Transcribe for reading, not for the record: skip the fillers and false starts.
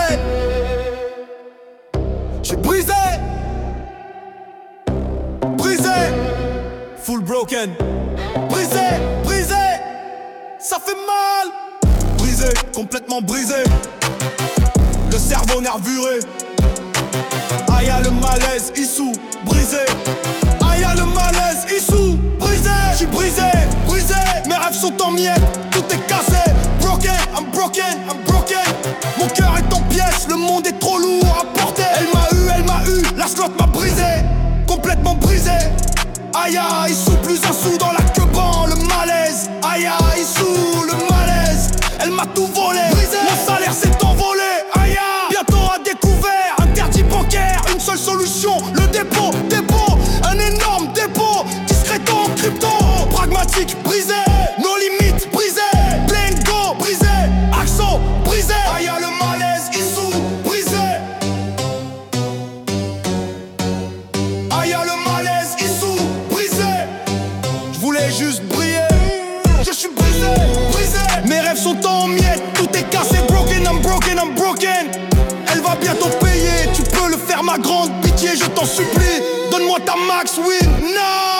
J'suis brisé, brisé, full broken. Brisé, brisé, ça fait mal. Brisé, complètement brisé. Le cerveau nervuré. Ah y'a le malaise, issou, brisé. Ah y'a le malaise, issou, brisé. J'suis brisé, brisé. Mes rêves sont en miettes, tout est cassé. Broken, I'm broken, I'm broken. Mon cœur est en pièces, le monde est trop lourd à porter. Elle m'a eu, la slot m'a brisé. Complètement brisé. Aïe aïe, sous plus un sou dans la queue-ban, le malaise. Aïe aïe, sous le malaise. Elle m'a tout volé, brisé. Mon salaire s'est envolé. Aïe aïe, bientôt à découvert. Interdit bancaire, une seule solution, le dépôt, dépôt. Un énorme dépôt, discret en crypto. Pragmatique, brisé. Nos limites, brisé. Plein go, brisé. Accent, brisé. Aïe aïe, le malaise, issou, brisé. Aïe aïe, le malaise, issou, brisé. J'voulais juste briller. Je suis brisé, brisé. Mes rêves sont en miettes, tout est cassé. Broken, I'm broken, I'm broken. Elle va bientôt payer, tu peux le faire ma grande pitié, je t'en supplie. Donne-moi ta max win, non.